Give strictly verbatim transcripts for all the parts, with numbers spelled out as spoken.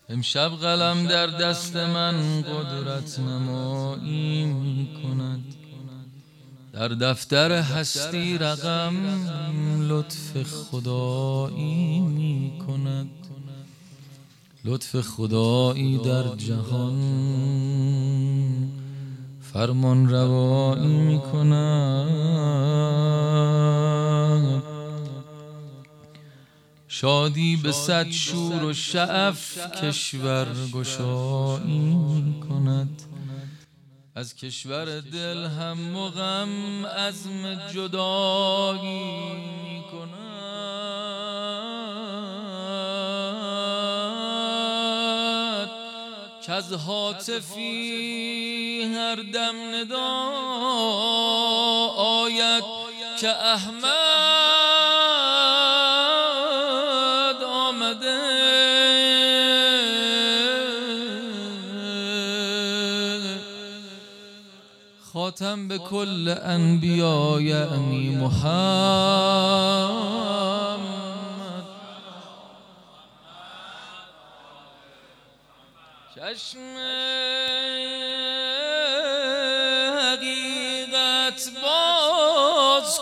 امشب قلم در دست من قدرت نمایی می کند، در دفتر هستی رقم لطف خدایی می کند. لطف خدایی در جهان فرمان روایی می کند. شادی به صد شور و شعف کشور گشایی می کند. از کشور دل هم و غم عزم جدایی می کند. کز هاتفی هر دم ندا آید که احمد آمده. خاتم به کل انبیا یعنی محمد. چشم حقیقت باز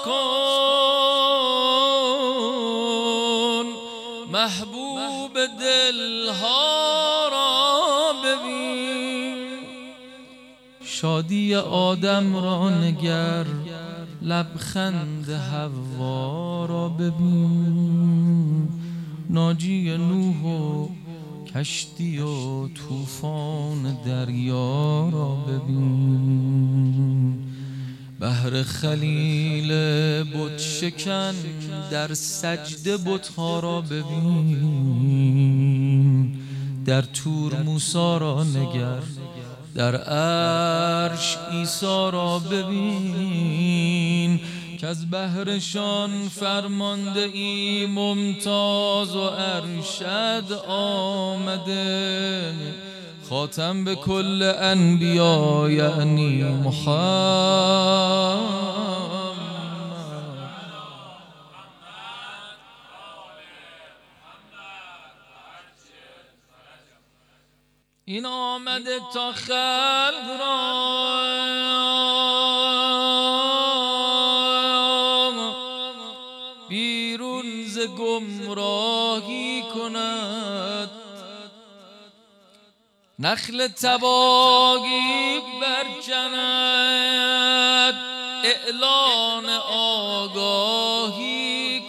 کن، محبوب دلها را ببین. شادی آدم را نگر، لبخند حوا را ببین. ناجی نوح و کشتی و طوفان دریا را ببین. بحر خلیل بت شکن در سجده بت‌ها را ببین. در طور موسی را نگر، در عرش عیسی را ببین. که از بحرشان فرمانده ای ممتاز و ارشد آمده. خاتم به کل انبیا یعنی محمد. این آمده تا خلق را بیرون ز گمراهی کند. نخل تباهی برکند، اعلان آگاهی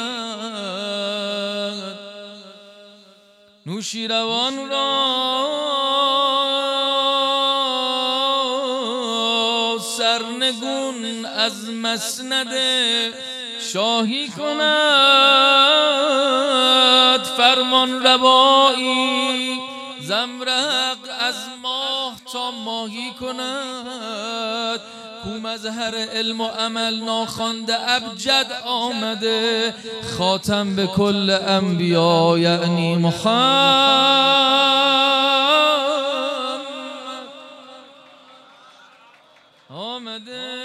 کند. نوشیروان را سرنگون از مسند شاهی کند. فرمان روایی زمرق از ماه تا ماهی کند. کو مظهر علم و عمل ناخوانده ابجد آمده. خاتم به کل انبیا یعنی محمد آمده.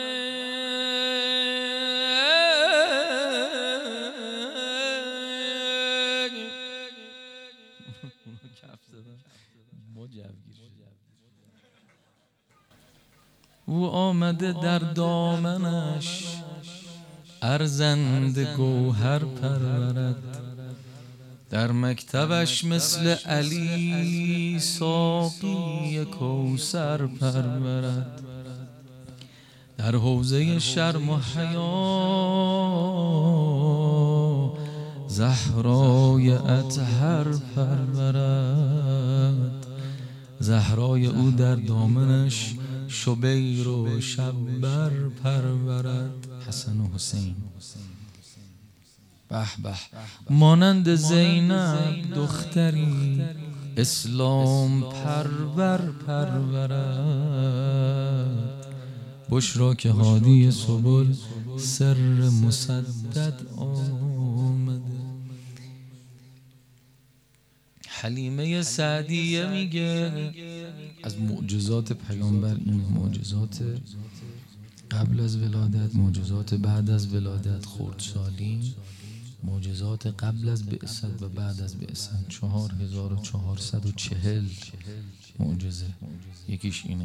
او آمده در دامنش ارزنده گوهر پرورد. در مکتبش مثل علی ساقی کوثر پرورد. در حوزه شرم و حیا زهرای اطهر پرورد. زهرای او در دامنش شبیر و شبر پرورد. حسن و حسین به به مانند زینب دختری اسلام پرور پرورد. بشرا که هادی سبل سر مسدد آمده. حلیمه سعدیه میگه از معجزات پیامبر این معجزات قبل از ولادت، معجزات بعد از ولادت، خردسالی، معجزات قبل از بعثت و بعد از بعثت چهار هزار و چهارصد و چهل معجزه. یکیش اینه.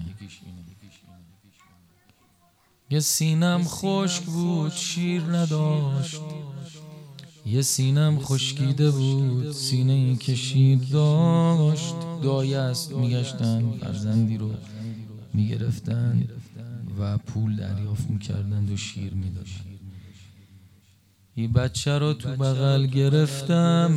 یه سینم خشک بود شیر نداشت، یه سینم خشکیده بود سینه این که شیر داشت. دایه است میگشتن، فرزندی رو میگرفتن و پول دریافت میکردند و شیر میداشتن. این بچه رو تو بغل گرفتم،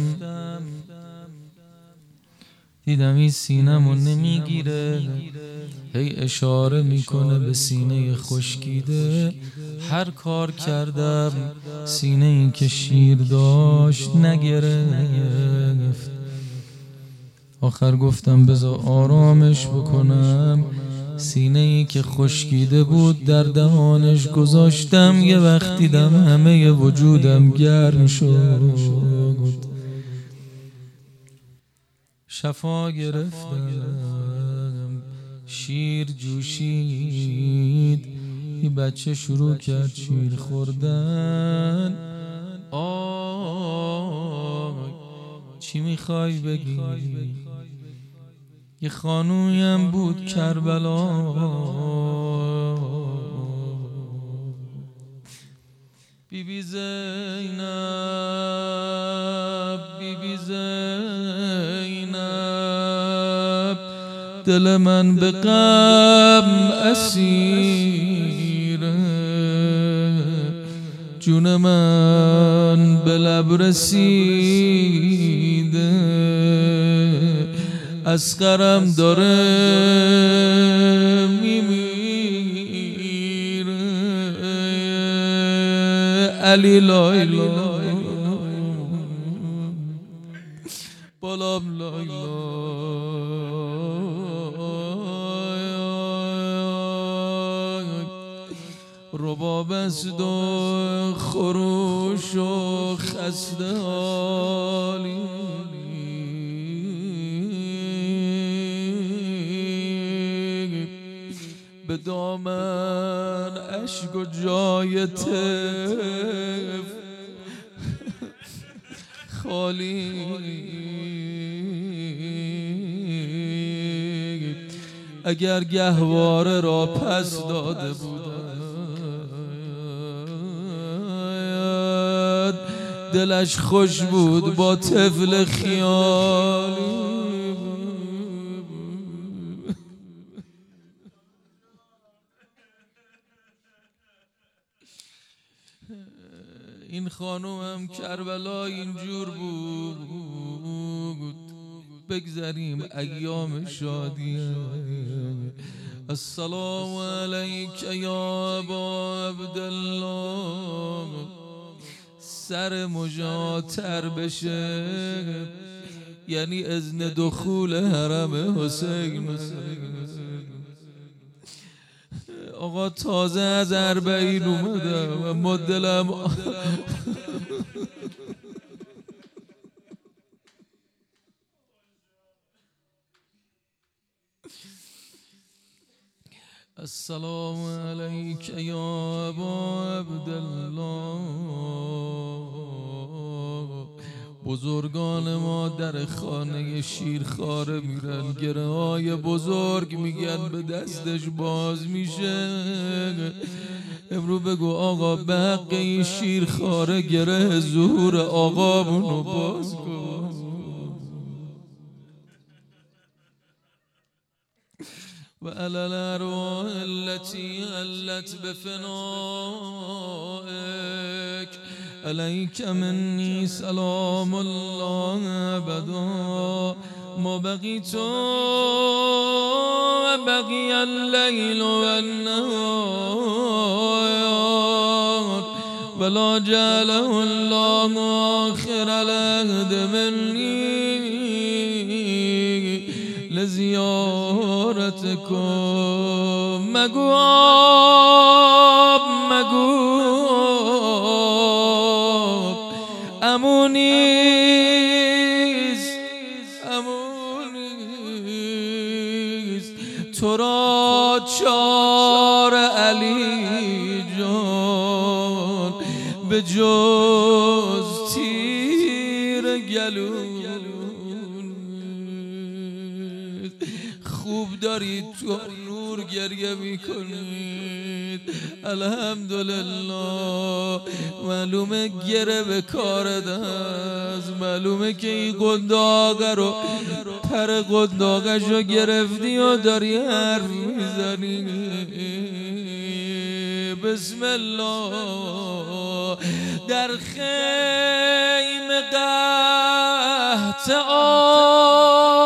دیدم این سینم رو نمیگیره، هی اشاره میکنه به سینه خشکیده. هر کار کردم سینه این که شیر داشت نگرفت. آخر گفتم بذار آرامش بکنم. سینه ای که خشکیده بود در دهانش گذاشتم. یه وقت دیدم همه وجودم گرم شد، شفا گرفتم، شیر جوشید. این بچه شروع کرد شیر خوردن. آی چی میخوای بگی؟ یه خانویم بود کربلا، بی بی زینب، بی بی زینب، دل من به غم اسیره، جون من به لب رسیده، اصغرم داره میمیره، علی لایلا بالام لایلا. رباب است و خروش و خسته حالی، به دامن اشک و جای طفل خالی. اگر گهواره را پس داده بودم دلش خوش بود با طفل خیالی. این خانومم کربلا اینجور بود. بگذاریم ایام شادیه. السلام علیک یا ابا عبدالله. سر مجاتر بشه یعنی اذن دخول حرم حسین. آقا تازه از اربعین اومدم اما دلم السلام علیک یا ابا عبدالله. بزرگان ما در خانه شیرخواره میرن، گره های بزرگ میگن به دستش باز میشه. امرو بگو آقا به حق این شیرخواره گره ظهور آقامونو باز کن. و علی الارواح التي علت بفنائك علیک منی سلام الله ابدا. ما بقیت و بقی اللیل و النهار ولا جعله الله آخر العهد منی لزیارتکم. مگو آب مگو امونیست امونیست تو را چار علی جان به جز خوب دارید تو نور گریه میکنید. الحمدلله. معلومه گره به کار دست، معلومه که این قنداقه رو پر قنداقش رو گرفتی و داری حرف میزنی. بسم الله. در خیم قحط آ